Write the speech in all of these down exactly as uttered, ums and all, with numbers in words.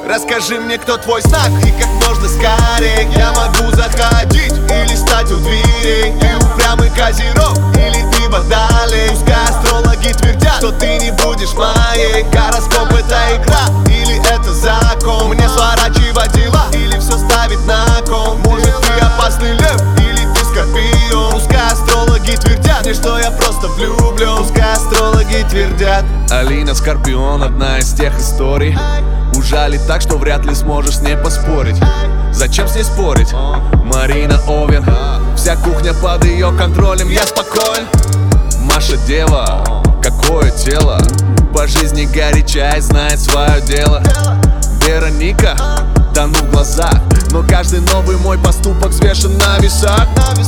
Расскажи мне, кто твой знак и как можно скорее. Я могу заходить или стать у дверей. Ты упрямый козерог или ты водолей? Пускай астрологи твердят, что ты не будешь моей. Гороскоп — это игра или это закон? Мне сворачивать дела или все ставить на кон? Может, ты опасный лев или ты скорпион? Пускай астрологи твердят мне, что я просто влюблен. Пускай астрологи твердят. Алина Скорпион — одна из тех историй. Ужалит так, что вряд ли сможешь с ней поспорить. Зачем с ней спорить? Марина Овен, вся кухня под ее контролем, я спокоен. Маша дева, какое тело, по жизни горяча и знает свое дело. Вероника, тону в глазах, но каждый новый мой поступок взвешен на весах.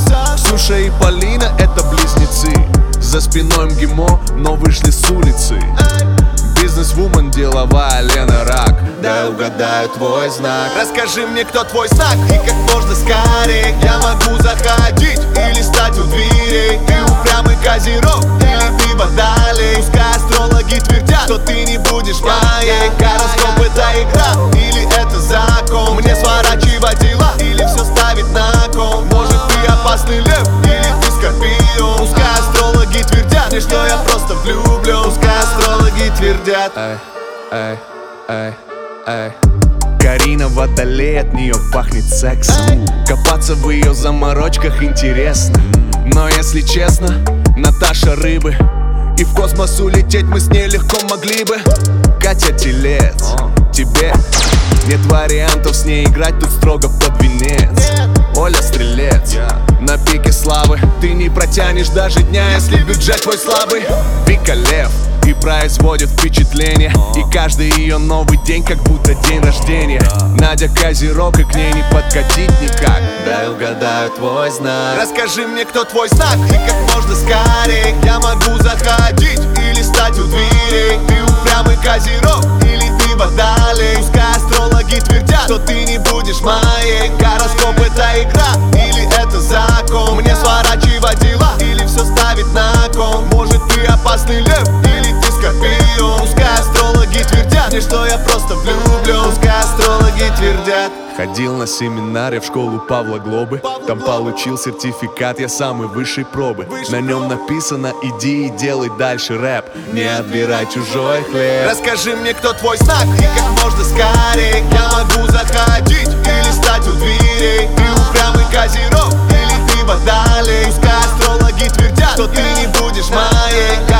Ксюша и Полина — это близнецы. За спиной МГИМО, но вышли с улицы. Бизнес-вумен, деловая Лена Рак. Дай угадаю твой знак. Расскажи мне, кто твой знак и как можно скорее. Я могу заходить или стать у дверей. Ты упрямый козерог или ты водолей? Пускай астрологи твердят, что ты не будешь моей. Гороскоп — это игра или это закон? Мне сворачивать дела или все ставить на кон? Может, ты опасный лев или ты скорпион? Пускай астрологи твердят мне, что я просто влюблен. Пускай астрологи твердят. Эй, эй, эй, эй. Карина Водолей, от нее пахнет сексом. Копаться в ее заморочках интересно. Но если честно, Наташа рыбы, и в космос улететь мы с ней легко могли бы. Катя Телец, тебе нет вариантов с ней играть, тут строго под венец. Оля Стрелец, на пике славы, ты не протянешь даже дня, если бюджет твой слабый. Вика Лев, и производит впечатление, и каждый ее новый день как будто день рождения. Надя Козерог, и к ней не подкатить никак. Дай угадаю твой знак. Расскажи мне, кто твой знак и как можно скорее. Я могу заходить или стать у дверей. Ты упрямый козерог или ты водолей? Пускай астрологи твердят, что ты не будешь моей. Гороскоп — это игра или это закон? Мне сворачивать дела или все ставить на кон? Может, ты опасный лев или ты скорпион? Пускай астрологи твердят мне, что я просто влюблен. Пускай астрологи твердят. Ходил на семинары в школу Павла Глобы. Там получил сертификат, я самый высшей пробы. На нем написано: иди и делай дальше рэп, не отбирай чужой хлеб. Расскажи мне, кто твой знак и как можно скорее. Я могу заходить или стать у дверей. Ты упрямый козерог или ты водолей? Пускай астрологи твердят, что ты не будешь моей.